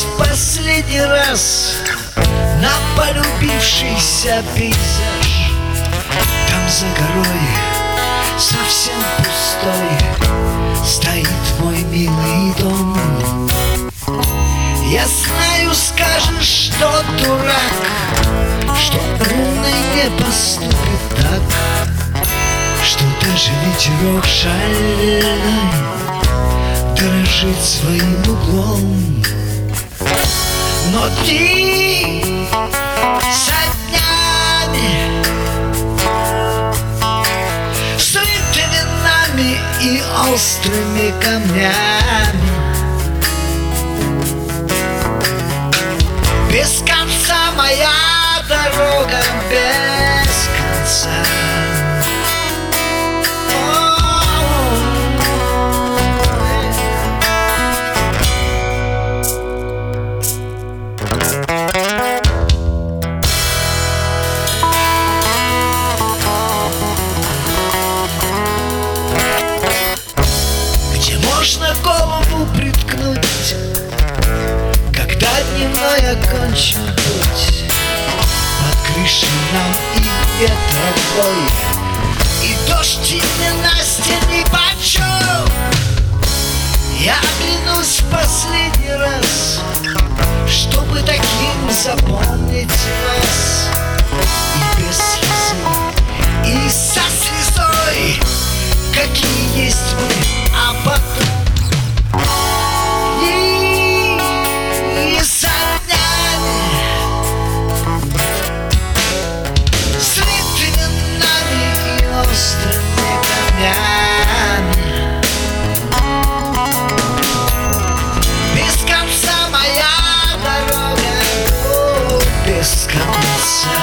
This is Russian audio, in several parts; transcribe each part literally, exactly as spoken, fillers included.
оглянусь в последний раз на полюбившийся пейзаж. Там за горой, совсем пустой, стоит мой милый дом. Я знаю, скажешь, что дурак, что умный не поступит так, что даже ветерок шальной дорожит своим углом. Но ты за днями, срытыми нами и острыми камнями, без конца моя дорога, без конца. Где можно голову приткнуть, когда дневной окончен путь? Под крышей нам и ветровой, и дождь и ненастье нипочем. Я оглянусь в последний раз, чтобы таким запомнить вас. И без слезы, и со слезой, какие есть мы, а потом без конца.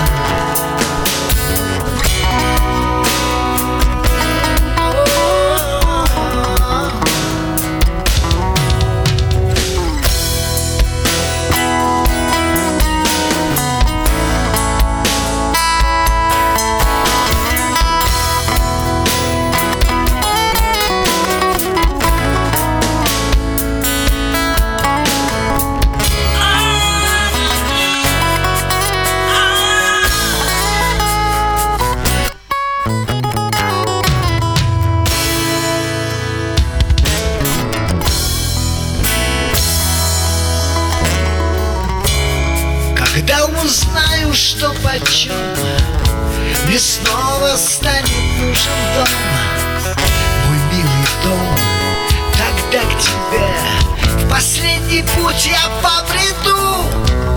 Когда узнаю, что почем, мне снова станет нужен дом. Мой милый дом, тогда к тебе в последний путь я побреду,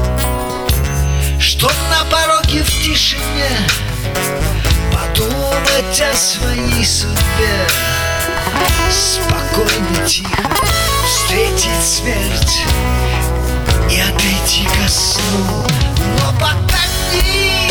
чтоб на пороге в тишине подумать о своей судьбе. Спокойно, тихо встретить смерть и отойти ко сну. Но пока не